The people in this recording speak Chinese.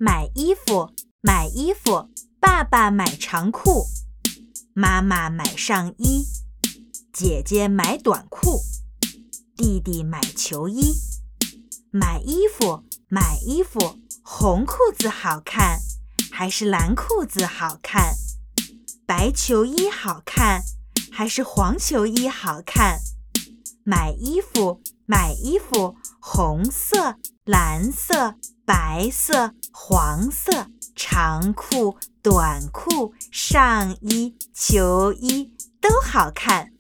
买衣服，买衣服，爸爸买长裤，妈妈买上衣，姐姐买短裤，弟弟买球衣。买衣服，买衣服，红裤子好看，还是蓝裤子好看？白球衣好看，还是黄球衣好看？买衣服，买衣服，红色、蓝色、白色、黄色，长裤、短裤、上衣、球衣都好看。